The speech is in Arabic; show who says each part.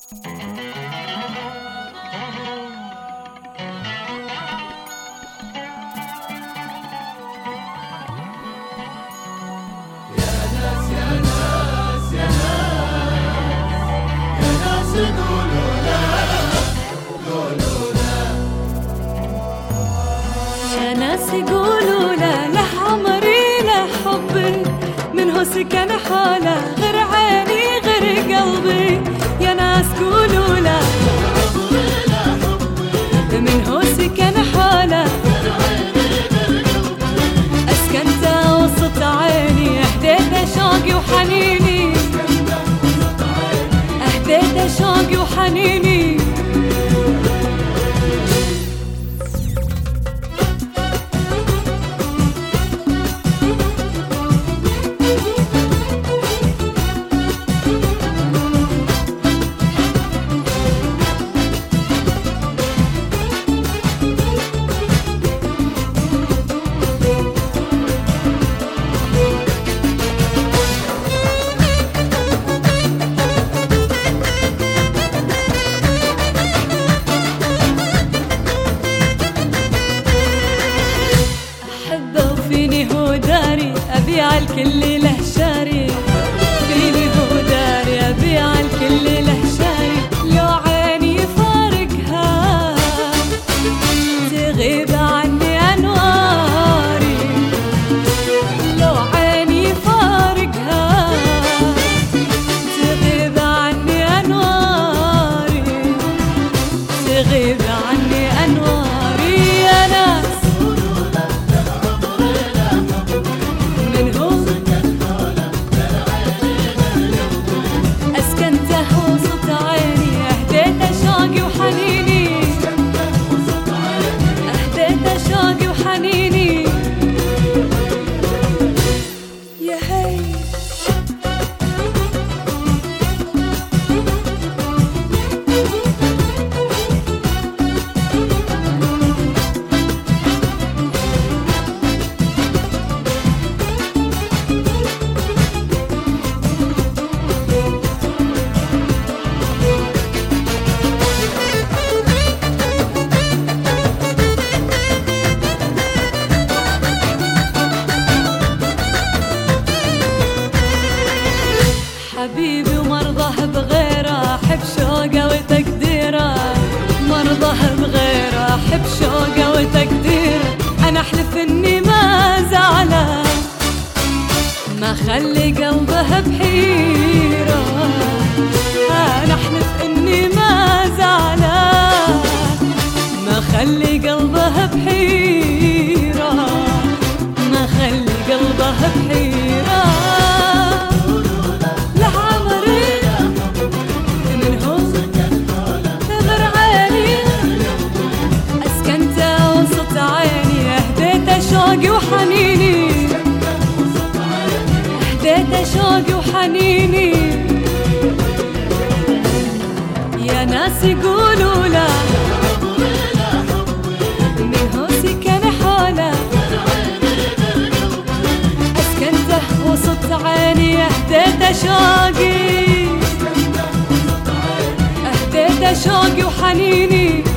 Speaker 1: يا ناس يقولوا لا لعمري لا حبي من هو سكن حاله غير عيني غير قلبي. يا ناس قولوا لا من هو سكن حاله أسكنت وسط عيني أهديت شوقي وحنيني أهديت شوقي وحنيني. أبيع الكل له شاري فيني هو داري أبيع الكل له شاري. لو عيني فارقها تغيب عني أنواري لو عيني فارقها تغيب عني أنواري تغيب عني أنواري. يا ناس حبيبي ومرضاه بغيره أحب شوقه وتقديره مرضاه بغيره أحب شوقه وتقديره. أنا أحلف إني ما زعله ما خلي قلبه بحيره أنا أحلف إني ما زعله ما خلي قلبه بحيره ما خلي قلبه بحيره. شوقي وحنيني أهديت شوقي وحنيني. يا ناس يقولوا لا من هو سكن حاله أسكنته وسط عيني أهديت شوقي أهديت شوقي وحنيني.